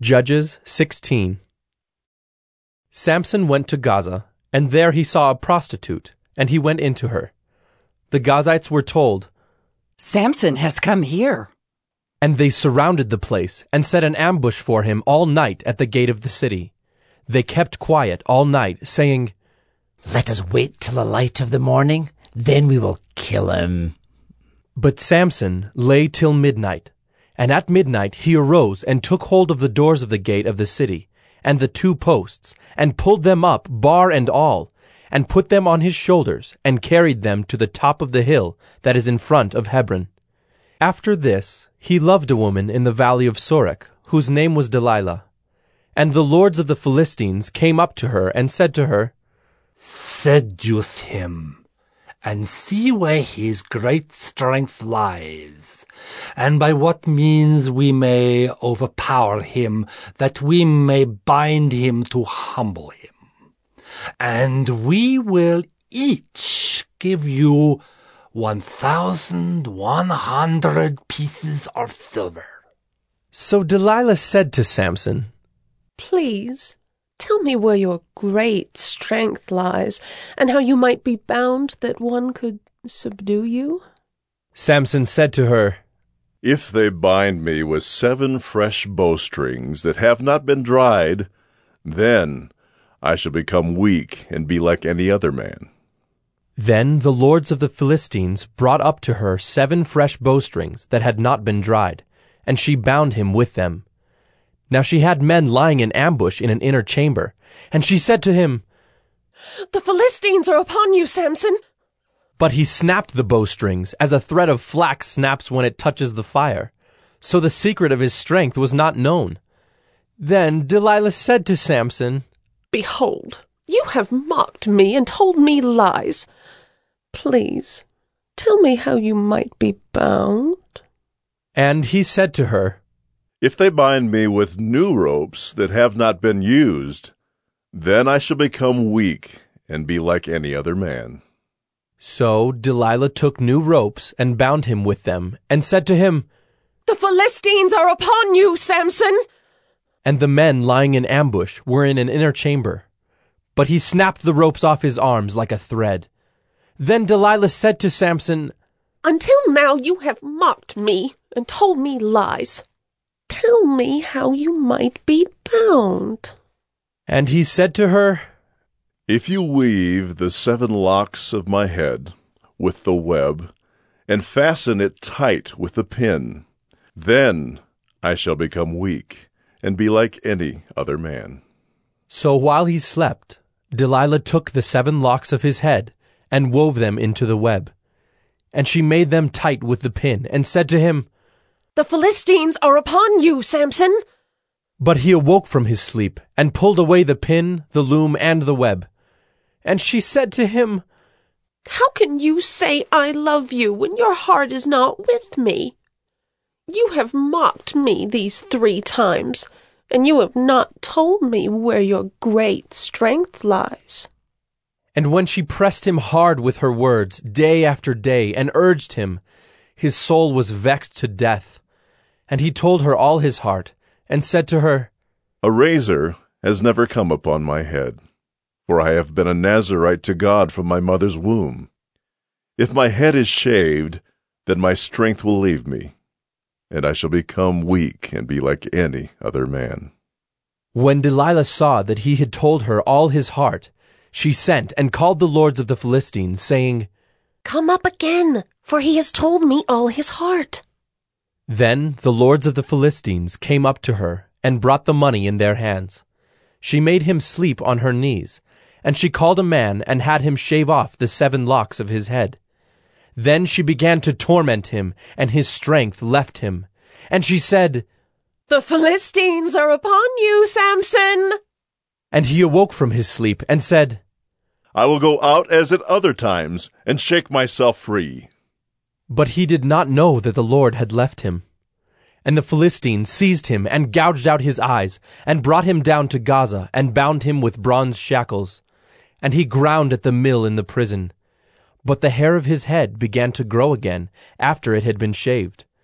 Judges 16. Samson went to Gaza, and there he saw a prostitute, and he went into her. The Gazites were told, "Samson has come here." And they surrounded the place and set an ambush for him all night at the gate of the city. They kept quiet all night, saying, "Let us wait till the light of the morning, then we will kill him." But Samson lay till midnight. And at midnight he arose and took hold of the doors of the gate of the city, and the 2 posts, and pulled them up, bar and all, and put them on his shoulders, and carried them to the top of the hill that is in front of Hebron. After this he loved a woman in the valley of Sorek, whose name was Delilah. And the lords of the Philistines came up to her and said to her, "Seduce him, and see where his great strength lies, and by what means we may overpower him, that we may bind him to humble him. And we will each give you 1,100 pieces of silver." So Delilah said to Samson, "Please, tell me where your great strength lies, and how you might be bound that one could subdue you." Samson said to her, "If they bind me with 7 fresh bowstrings that have not been dried, then I shall become weak and be like any other man." Then the lords of the Philistines brought up to her 7 fresh bowstrings that had not been dried, and she bound him with them. Now she had men lying in ambush in an inner chamber, and she said to him, "The Philistines are upon you, Samson." But he snapped the bowstrings as a thread of flax snaps when it touches the fire. So the secret of his strength was not known. Then Delilah said to Samson, "Behold, you have mocked me and told me lies. Please, tell me how you might be bound." And he said to her, "If they bind me with new ropes that have not been used, then I shall become weak and be like any other man." So Delilah took new ropes and bound him with them, and said to him, "The Philistines are upon you, Samson." And the men lying in ambush were in an inner chamber. But he snapped the ropes off his arms like a thread. Then Delilah said to Samson, "Until now you have mocked me and told me lies. Tell me how you might be bound." And he said to her, "If you weave the 7 locks of my head with the web, and fasten it tight with the pin, then I shall become weak and be like any other man." So while he slept, Delilah took the 7 locks of his head and wove them into the web. And she made them tight with the pin, and said to him, "The Philistines are upon you, Samson." But he awoke from his sleep, and pulled away the pin, the loom, and the web. And she said to him, "How can you say I love you when your heart is not with me? You have mocked me these 3 times, and you have not told me where your great strength lies." And when she pressed him hard with her words, day after day, and urged him, his soul was vexed to death. And he told her all his heart, and said to her, "A razor has never come upon my head, for I have been a Nazirite to God from my mother's womb. If my head is shaved, then my strength will leave me, and I shall become weak and be like any other man." When Delilah saw that he had told her all his heart, she sent and called the lords of the Philistines, saying, "Come up again, for he has told me all his heart." Then the lords of the Philistines came up to her, and brought the money in their hands. She made him sleep on her knees, and she called a man and had him shave off the 7 locks of his head. Then she began to torment him, and his strength left him. And she said, "The Philistines are upon you, Samson." And he awoke from his sleep, and said, "I will go out as at other times, and shake myself free." But he did not know that the Lord had left him. And the Philistines seized him, and gouged out his eyes, and brought him down to Gaza, and bound him with bronze shackles. And he ground at the mill in the prison. But the hair of his head began to grow again, after it had been shaved.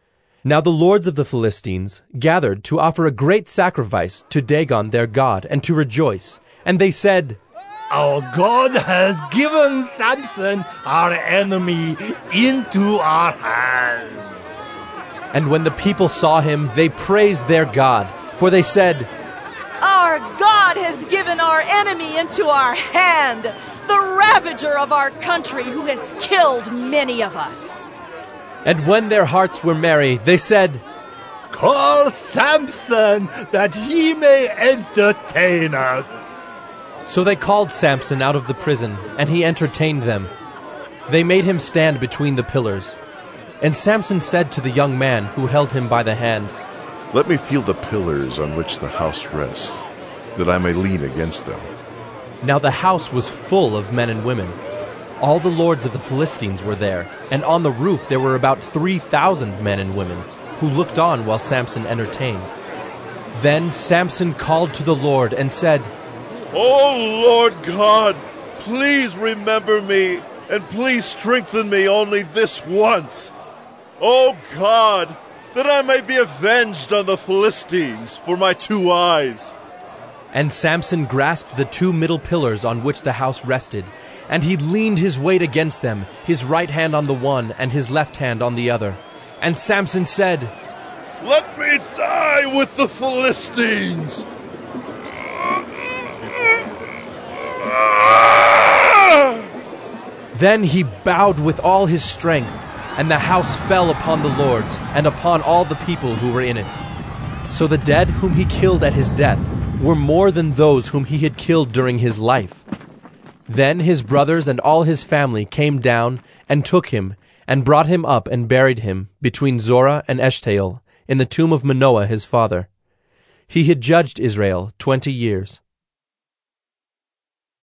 Now the lords of the Philistines gathered to offer a great sacrifice to Dagon their god, and to rejoice. And they said, Our God has given Samson, our enemy, into our hands. And when the people saw him, they praised their God, for they said, Our God has given our enemy into our hand, the ravager of our country who has killed many of us. And when their hearts were merry, they said, Call Samson, that he may entertain us. So they called Samson out of the prison, and he entertained them. They made him stand between the pillars. And Samson said to the young man who held him by the hand, Let me feel the pillars on which the house rests, that I may lean against them. Now the house was full of men and women. All the lords of the Philistines were there, and on the roof there were about 3,000 men and women, who looked on while Samson entertained. Then Samson called to the Lord and said, O Lord God, please remember me, and please strengthen me only this once. O God, that I may be avenged on the Philistines for my 2 eyes. And Samson grasped the 2 middle pillars on which the house rested, and he leaned his weight against them, his right hand on the one and his left hand on the other. And Samson said, Let me die with the Philistines. Then he bowed with all his strength, and the house fell upon the lords and upon all the people who were in it. So the dead whom he killed at his death were more than those whom he had killed during his life. Then his brothers and all his family came down and took him and brought him up and buried him between Zorah and Eshtaol in the tomb of Manoah his father. He had judged Israel 20 years.